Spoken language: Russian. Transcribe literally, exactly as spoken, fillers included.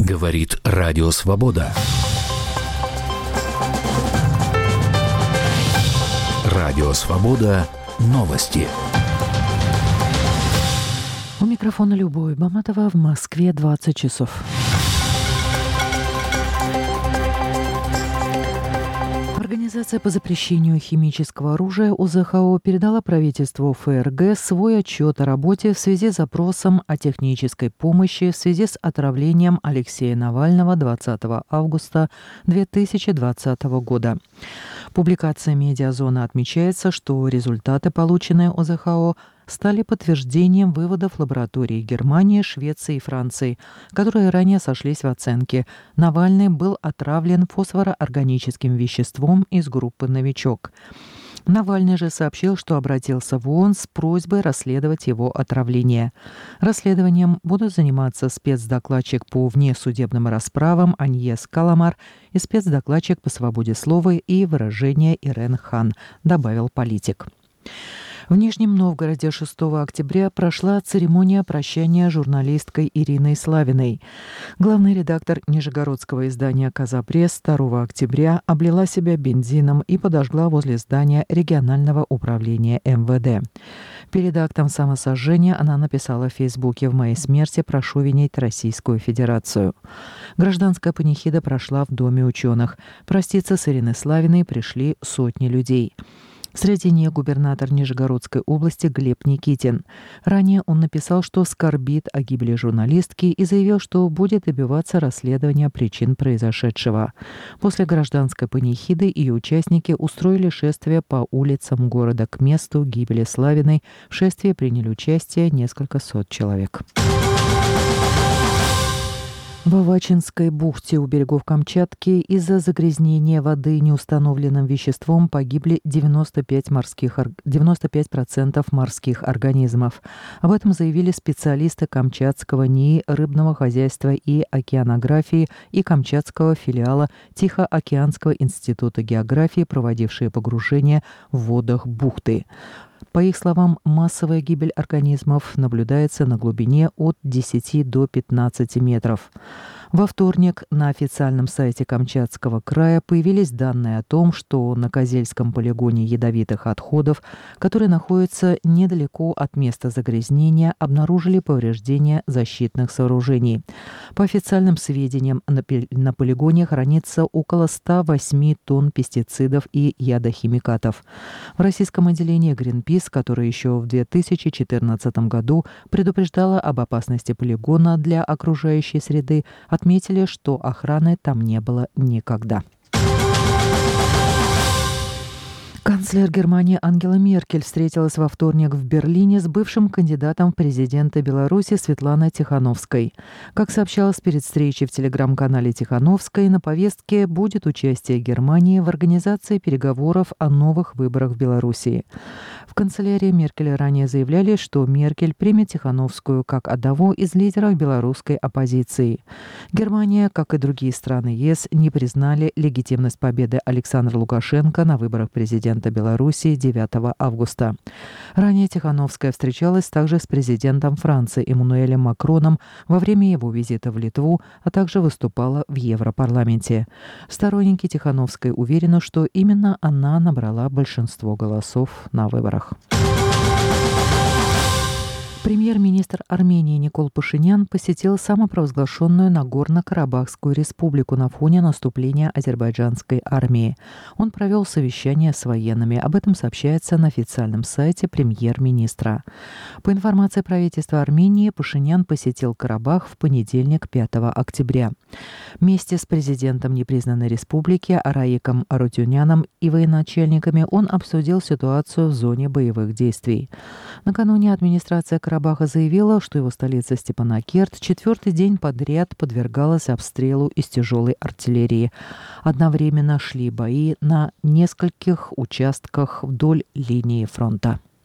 Говорит Радио Свобода. Радио Свобода. Новости. У микрофона Любовь Баматова. В Москве двадцать часов. Организация по запрещению химического оружия о зэ ха о передала правительству эф эр гэ свой отчет о работе в связи с запросом о технической помощи в связи с отравлением Алексея Навального двадцатого августа две тысячи двадцатого года. Публикация «Медиазона» отмечается, что результаты, полученные о зэ ха о, стали подтверждением выводов лабораторий Германии, Швеции и Франции, которые ранее сошлись в оценке. Навальный был отравлен фосфороорганическим веществом из группы «Новичок». Навальный же сообщил, что обратился в ООН с просьбой расследовать его отравление. Расследованием будут заниматься спецдокладчик по внесудебным расправам Аньес Каламар и спецдокладчик по свободе слова и выражения Ирен Хан, добавил политик. В Нижнем Новгороде шестого октября прошла церемония прощания журналисткой Ириной Славиной. Главный редактор нижегородского издания «Казапресс» второго октября облила себя бензином и подожгла возле здания регионального управления эм вэ дэ. Перед актом самосожжения она написала в Фейсбуке: «В моей смерти прошу винить Российскую Федерацию». Гражданская панихида прошла в Доме ученых. Проститься с Ириной Славиной пришли сотни людей. Среди них губернатор Нижегородской области Глеб Никитин. Ранее он написал, что скорбит о гибели журналистки и заявил, что будет добиваться расследования причин произошедшего. После гражданской панихиды ее участники устроили шествие по улицам города к месту гибели Славиной. В шествии приняли участие несколько сот человек. В Авачинской бухте у берегов Камчатки из-за загрязнения воды неустановленным веществом погибли девяносто пять морских, девяносто пять процентов морских организмов. Об этом заявили специалисты Камчатского НИИ рыбного хозяйства и океанографии и Камчатского филиала Тихоокеанского института географии, проводившие погружение в водах бухты. По их словам, массовая гибель организмов наблюдается на глубине от десяти до пятнадцати метров. Во вторник на официальном сайте Камчатского края появились данные о том, что на Козельском полигоне ядовитых отходов, который находится недалеко от места загрязнения, обнаружили повреждения защитных сооружений. По официальным сведениям, на, на полигоне хранится около ста восьми тонн пестицидов и ядохимикатов. В российском отделении Greenpeace, которое еще в две тысячи четырнадцатом году предупреждало об опасности полигона для окружающей среды, отметили, что охраны там не было никогда. Канцлер Германии Ангела Меркель встретилась во вторник в Берлине с бывшим кандидатом в президенты Беларуси Светланой Тихановской. Как сообщалось перед встречей в телеграм-канале Тихановской, на повестке будет участие Германии в организации переговоров о новых выборах в Беларуси. В канцелярии Меркель ранее заявляли, что Меркель примет Тихановскую как одного из лидеров белорусской оппозиции. Германия, как и другие страны ЕС, не признали легитимность победы Александра Лукашенко на выборах президента Беларуси девятого августа. Ранее Тихановская встречалась также с президентом Франции Эммануэлем Макроном во время его визита в Литву, а также выступала в Европарламенте. Сторонники Тихановской уверены, что именно она набрала большинство голосов на выборах. Премьер-министр Армении Никол Пашинян посетил самопровозглашенную Нагорно-Карабахскую республику на фоне наступления азербайджанской армии. Он провел совещание с военными. Об этом сообщается на официальном сайте премьер-министра. По информации правительства Армении, Пашинян посетил Карабах в понедельник, пятого октября. Вместе с президентом непризнанной республики Араиком Арутюняном и военачальниками он обсудил ситуацию в зоне боевых действий. Накануне администрация Карабаха заявила, что его столица Степанакерт четвертый день подряд подвергалась обстрелу из тяжелой артиллерии. Одновременно шли бои на нескольких участках вдоль линии фронта.